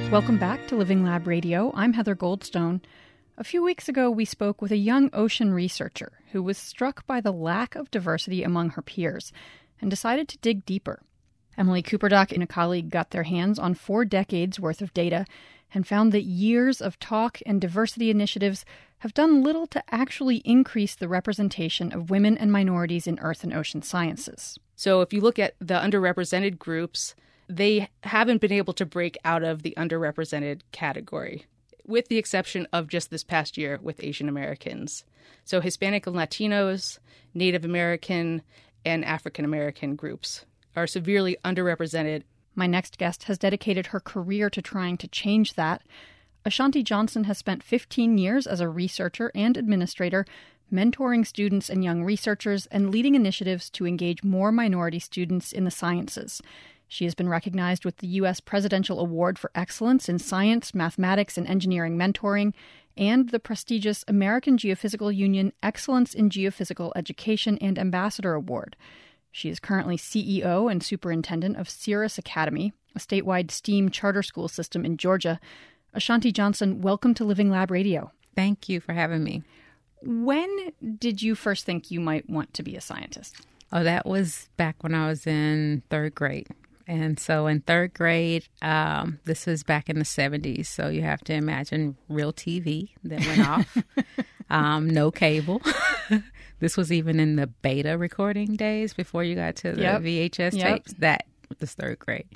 Welcome back to Living Lab Radio. I'm Heather Goldstone. A few weeks ago, we spoke with a young ocean researcher who was struck by the lack of diversity among her peers and decided to dig deeper. Emily Cooperdock and a colleague got their hands on 4 decades worth of data and found that years of talk and diversity initiatives have done little to actually increase the representation of women and minorities in earth and ocean sciences. So if you look at the underrepresented groups, they haven't been able to break out of the underrepresented category, with the exception of just this past year with Asian Americans. So Hispanic and Latinos, Native American, and African American groups are severely underrepresented. My next guest has dedicated her career to trying to change that. Ashanti Johnson has spent 15 years as a researcher and administrator, mentoring students and young researchers and leading initiatives to engage more minority students in the sciences. She has been recognized with the U.S. Presidential Award for Excellence in Science, Mathematics, and Engineering Mentoring, and the prestigious American Geophysical Union Excellence in Geophysical Education and Ambassador Award. She is currently CEO and superintendent of Cirrus Academy, a statewide STEAM charter school system in Georgia. Ashanti Johnson, welcome to Living Lab Radio. Thank you for having me. When did you first think you might want to be a scientist? Oh, that was back when I was in 3rd grade. And so in 3rd grade, this was back in the 70s. So you have to imagine real TV that went off, no cable. This was even in the beta recording days before you got to the VHS tapes. That was 3rd grade.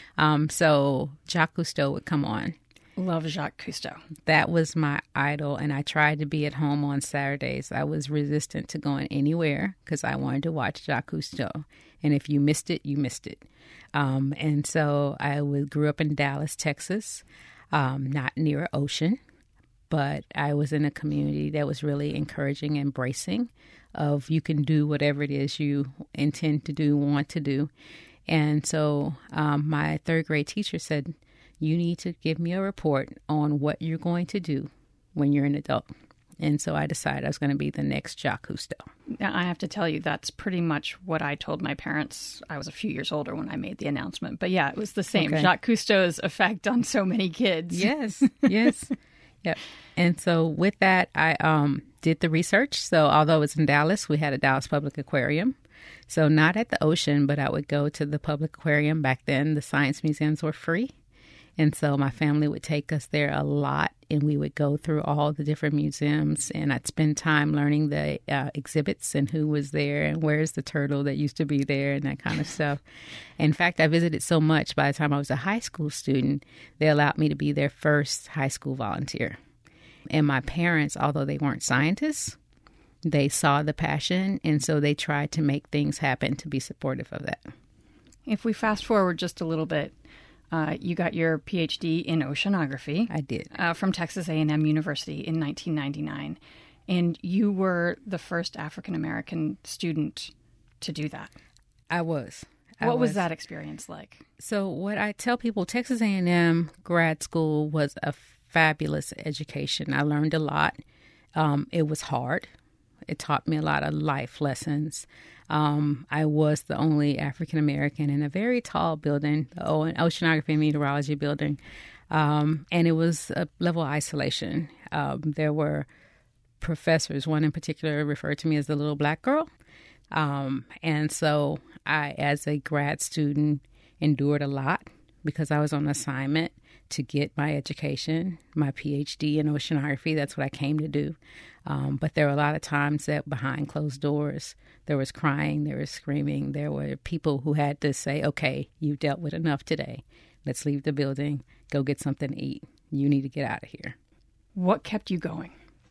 So Jacques Cousteau would come on. Love Jacques Cousteau. That was my idol, and I tried to be at home on Saturdays. I was resistant to going anywhere because I wanted to watch Jacques Cousteau. And if you missed it, you missed it. And so I grew up in Dallas, Texas, not near an ocean, but I was in a community that was really encouraging, embracing of you can do whatever it is you intend to do, want to do. And so my 3rd grade teacher said, you need to give me a report on what you're going to do when you're an adult. And so I decided I was going to be the next Jacques Cousteau. Now, I have to tell you, that's pretty much what I told my parents. I was a few years older when I made the announcement. But yeah, it was the same. Okay. Jacques Cousteau's effect on so many kids. Yes, yes. Yep. And so with that, I did the research. So although it's in Dallas, we had a Dallas Public Aquarium. So not at the ocean, but I would go to the public aquarium. Back then, the science museums were free. And so my family would take us there a lot, and we would go through all the different museums, and I'd spend time learning the exhibits and who was there and where's the turtle that used to be there and that kind of stuff. In fact, I visited so much by the time I was a high school student, they allowed me to be their first high school volunteer. And my parents, although they weren't scientists, they saw the passion, and so they tried to make things happen to be supportive of that. If we fast forward just a little bit, you got your PhD in oceanography. I did. From Texas A&M University in 1999. And you were the first African-American student to do that. I was. What was that experience like? So what I tell people, Texas A&M grad school was a fabulous education. I learned a lot. It was hard. It taught me a lot of life lessons. I was the only African-American in a very tall building, an oceanography and meteorology building, and it was a level of isolation. There were professors, one in particular referred to me as the little black girl, and so I, as a grad student, endured a lot because I was on assignment to get my education, my PhD in oceanography. That's what I came to do. But there were a lot of times that behind closed doors, there was crying, there was screaming. There were people who had to say, okay, you've dealt with enough today. Let's leave the building, go get something to eat. You need to get out of here. What kept you going?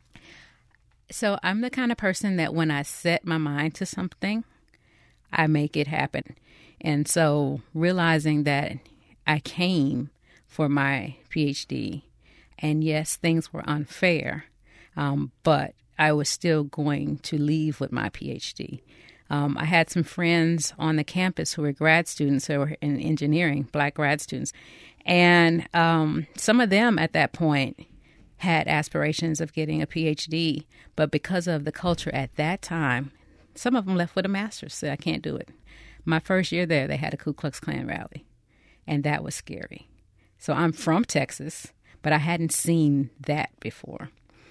So I'm the kind of person that when I set my mind to something, I make it happen. And so realizing that I came for my PhD, and yes, things were unfair, but I was still going to leave with my PhD. I had some friends on the campus who were grad students who were in engineering, black grad students, and some of them at that point had aspirations of getting a PhD, but because of the culture at that time, some of them left with a master's, said, I can't do it. My first year there, they had a Ku Klux Klan rally, and that was scary. So I'm from Texas, but I hadn't seen that before.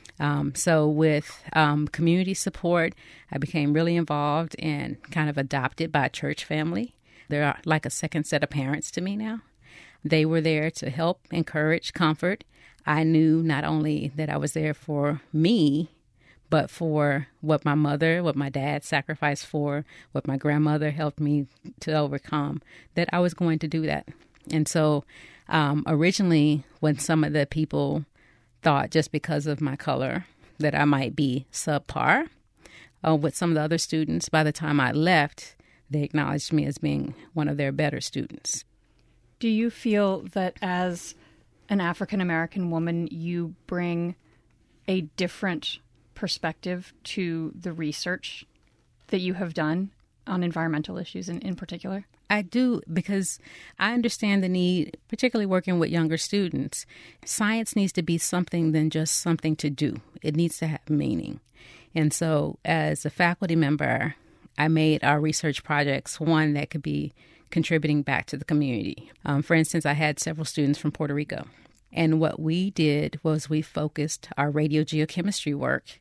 So with community support, I became really involved and kind of adopted by a church family. They're like a second set of parents to me now. They were there to help, encourage, comfort. I knew not only that I was there for me, but for what my mother, what my dad sacrificed for, what my grandmother helped me to overcome, that I was going to do that. And so originally, when some of the people thought just because of my color that I might be subpar with some of the other students, by the time I left, they acknowledged me as being one of their better students. Do you feel that as an African-American woman, you bring a different perspective to the research that you have done on environmental issues in particular? I do, because I understand the need, particularly working with younger students. Science needs to be something than just something to do. It needs to have meaning. And so as a faculty member, I made our research projects one that could be contributing back to the community. For instance, I had several students from Puerto Rico. And what we did was we focused our radiogeochemistry work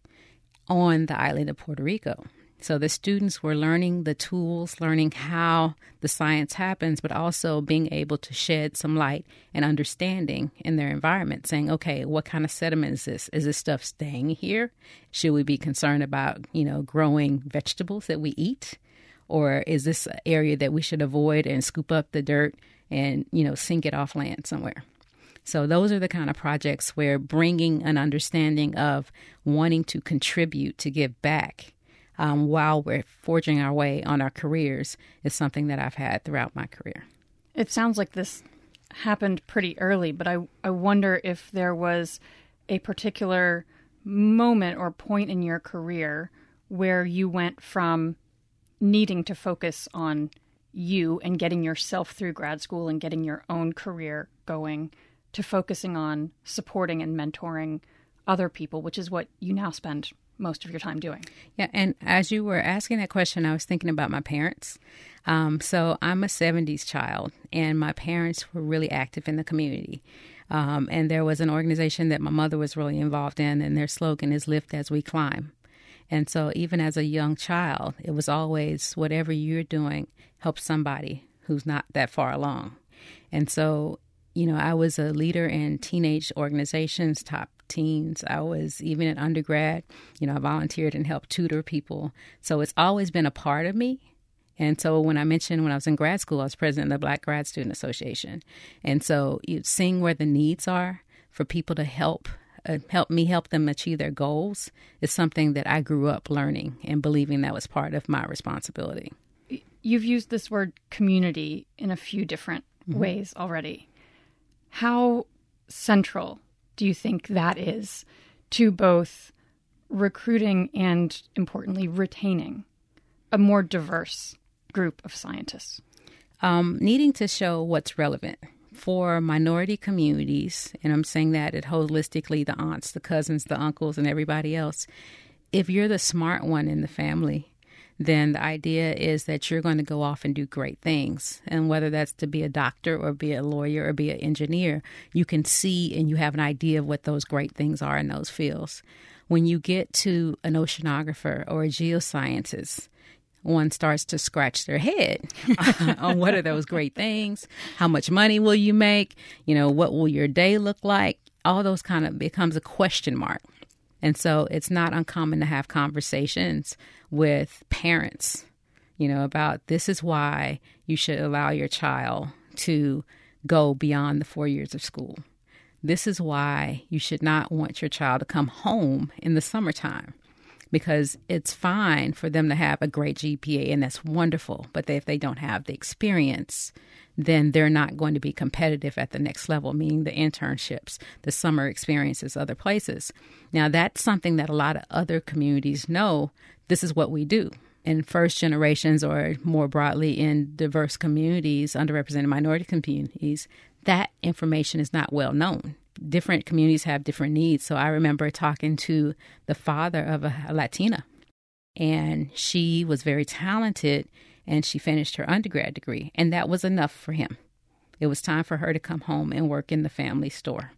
on the island of Puerto Rico. So the students were learning the tools, learning how the science happens, but also being able to shed some light and understanding in their environment, saying, okay, what kind of sediment is this? Is this stuff staying here? Should we be concerned about, growing vegetables that we eat? Or is this an area that we should avoid and scoop up the dirt and, sink it off land somewhere? So those are the kind of projects where bringing an understanding of wanting to contribute, to give back, while we're forging our way on our careers is something that I've had throughout my career. It sounds like this happened pretty early, but I wonder if there was a particular moment or point in your career where you went from needing to focus on you and getting yourself through grad school and getting your own career going to focusing on supporting and mentoring other people, which is what you now spend most of your time doing. Yeah, and as you were asking that question, I was thinking about my parents. So I'm a 70s child, and my parents were really active in the community. And there was an organization that my mother was really involved in, and their slogan is Lift as We Climb. And so even as a young child, it was always whatever you're doing, help somebody who's not that far along. And so, I was a leader in teenage organizations, top teens. I was even in undergrad, I volunteered and helped tutor people. So it's always been a part of me. And so when I mentioned when I was in grad school, I was president of the Black Grad Student Association. And so seeing where the needs are for people to help them achieve their goals is something that I grew up learning and believing that was part of my responsibility. You've used this word community in a few different ways already. How central do you think that is to both recruiting and, importantly, retaining a more diverse group of scientists? Needing to show what's relevant for minority communities, and I'm saying that holistically, the aunts, the cousins, the uncles, and everybody else. If you're the smart one in the family, then the idea is that you're going to go off and do great things. And whether that's to be a doctor or be a lawyer or be an engineer, you can see and you have an idea of what those great things are in those fields. When you get to an oceanographer or a geoscientist, one starts to scratch their head on what are those great things, how much money will you make, what will your day look like? All those kind of becomes a question mark. And so it's not uncommon to have conversations with parents, about this is why you should allow your child to go beyond the 4 years of school. This is why you should not want your child to come home in the summertime, because it's fine for them to have a great GPA, and that's wonderful. But if they don't have the experience, then they're not going to be competitive at the next level, meaning the internships, the summer experiences, other places. Now, that's something that a lot of other communities know. This is what we do. In first generations or more broadly in diverse communities, underrepresented minority communities, that information is not well known. Different communities have different needs. So I remember talking to the father of a Latina, and she was very talented, and she finished her undergrad degree, and that was enough for him. it was time for her to come home and work in the family store.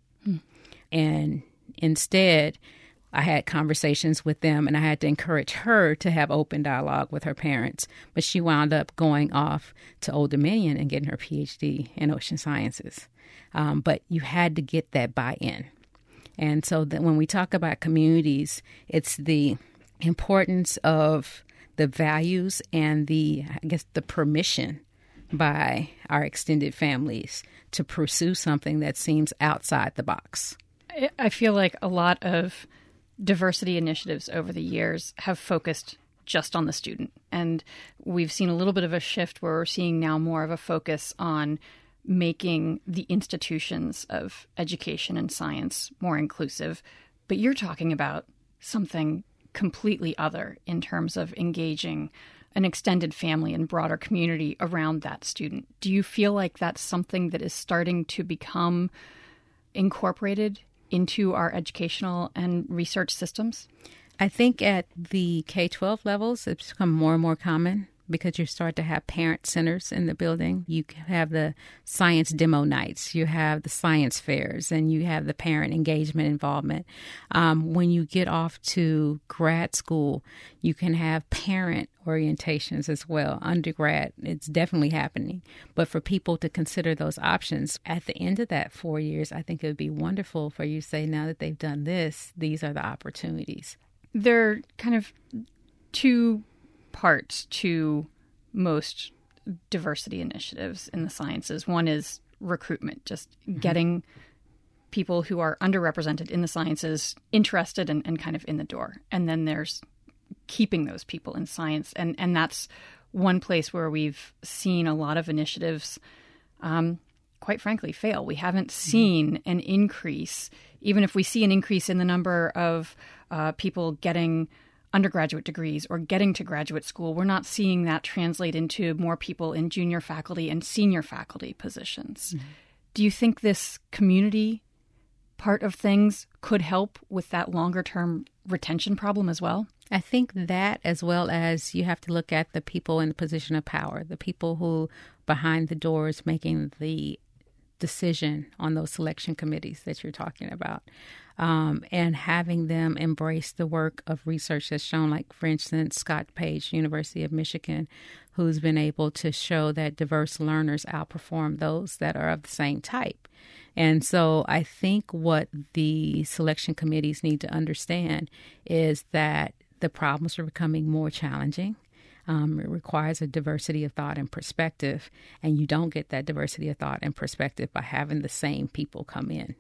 And instead, I had conversations with them, and I had to encourage her to have open dialogue with her parents. But she wound up going off to Old Dominion and getting her PhD in ocean sciences. But you had to get that buy-in. And so that when we talk about communities, it's the importance of the values and the permission by our extended families to pursue something that seems outside the box. I feel like a lot of diversity initiatives over the years have focused just on the student. And we've seen a little bit of a shift where we're seeing now more of a focus on making the institutions of education and science more inclusive. But you're talking about something completely other in terms of engaging an extended family and broader community around that student. Do you feel like that's something that is starting to become incorporated into our educational and research systems? I think at the K-12 levels, it's become more and more common because you start to have parent centers in the building. You have the science demo nights, you have the science fairs, and you have the parent engagement involvement. When you get off to grad school, you can have parent orientations as well. Undergrad, it's definitely happening. But for people to consider those options, at the end of that 4 years, I think it would be wonderful for you to say, now that they've done this, these are the opportunities. There are kind of two parts to most diversity initiatives in the sciences. One is recruitment, just getting people who are underrepresented in the sciences interested and kind of in the door. And then there's keeping those people in science. And that's one place where we've seen a lot of initiatives, quite frankly, fail. We haven't seen an increase, even if we see an increase in the number of people getting undergraduate degrees or getting to graduate school, we're not seeing that translate into more people in junior faculty and senior faculty positions. Mm-hmm. Do you think this community part of things could help with that longer term retention problem as well? I think that, as well as you have to look at the people in the position of power, the people who behind the doors making the decision on those selection committees that you're talking about. And having them embrace the work of research that's shown, like, for instance, Scott Page, University of Michigan, who's been able to show that diverse learners outperform those that are of the same type. And so I think what the selection committees need to understand is that the problems are becoming more challenging. It requires a diversity of thought and perspective, and you don't get that diversity of thought and perspective by having the same people come in.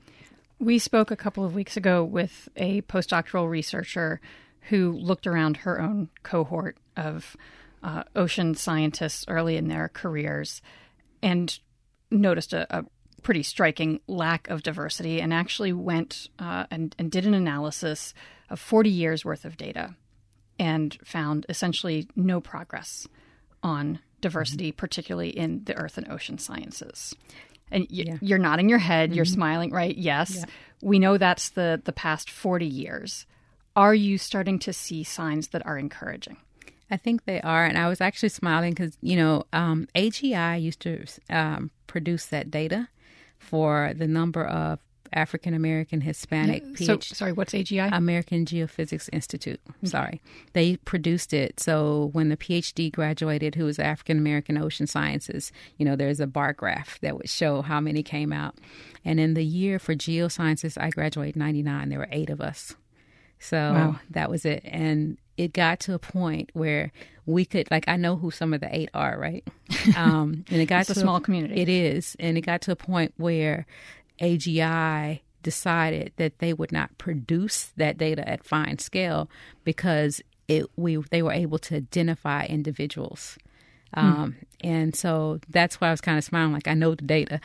We spoke a couple of weeks ago with a postdoctoral researcher who looked around her own cohort of ocean scientists early in their careers and noticed a pretty striking lack of diversity, and actually went and did an analysis of 40 years worth of data and found essentially no progress on diversity, particularly in the earth and ocean sciences. And you're nodding your head, you're smiling, right? Yes. Yeah. We know that's the past 40 years. Are you starting to see signs that are encouraging? I think they are. And I was actually smiling because, AGI used to produce that data for the number of African-American, Hispanic PhD. Sorry, what's AGI? American Geophysics Institute. Sorry. They produced it. So when the PhD graduated who was African-American ocean sciences, there's a bar graph that would show how many came out. And in the year for geosciences, I graduated 99. There were 8 of us. So That was it. And it got to a point where we could, I know who some of the 8 are, right? And it got it's a small community. It is. And it got to a point where AGI decided that they would not produce that data at fine scale because they were able to identify individuals. And so that's why I was kind of smiling, I know the data.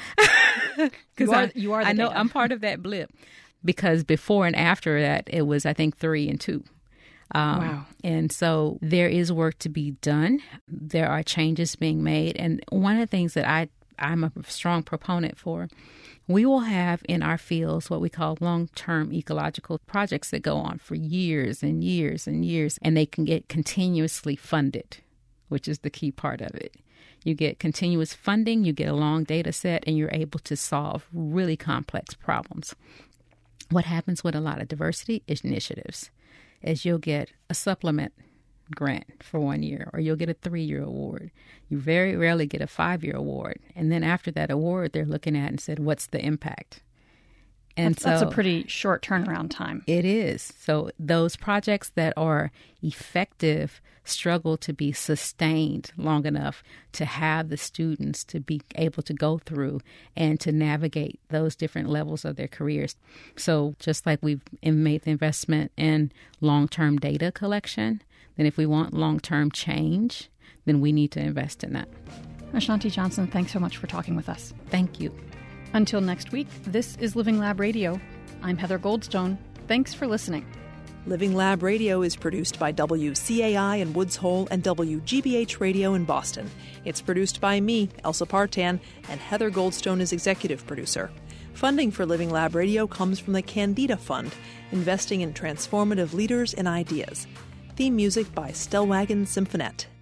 You are the I know data. I'm part of that blip because before and after that, it was, I think, 3 and 2. Wow. And so there is work to be done. There are changes being made. And one of the things that I'm a strong proponent for, we will have in our fields what we call long-term ecological projects that go on for years and years and years, and they can get continuously funded, which is the key part of it. You get continuous funding, you get a long data set, and you're able to solve really complex problems. What happens with a lot of diversity initiatives is you'll get a supplement grant for 1 year, or you'll get a 3-year award. You very rarely get a 5-year award. And then after that award, they're looking at and said, what's the impact? And that's a pretty short turnaround time. It is. So those projects that are effective struggle to be sustained long enough to have the students to be able to go through and to navigate those different levels of their careers. So just like we've made the investment in long-term data collection, then if we want long-term change, then we need to invest in that. Ashanti Johnson, thanks so much for talking with us. Thank you. Until next week, this is Living Lab Radio. I'm Heather Goldstone. Thanks for listening. Living Lab Radio is produced by WCAI in Woods Hole and WGBH Radio in Boston. It's produced by me, Elsa Partan, and Heather Goldstone is executive producer. Funding for Living Lab Radio comes from the Candida Fund, investing in transformative leaders and ideas. Theme music by Stellwagen Symphonette.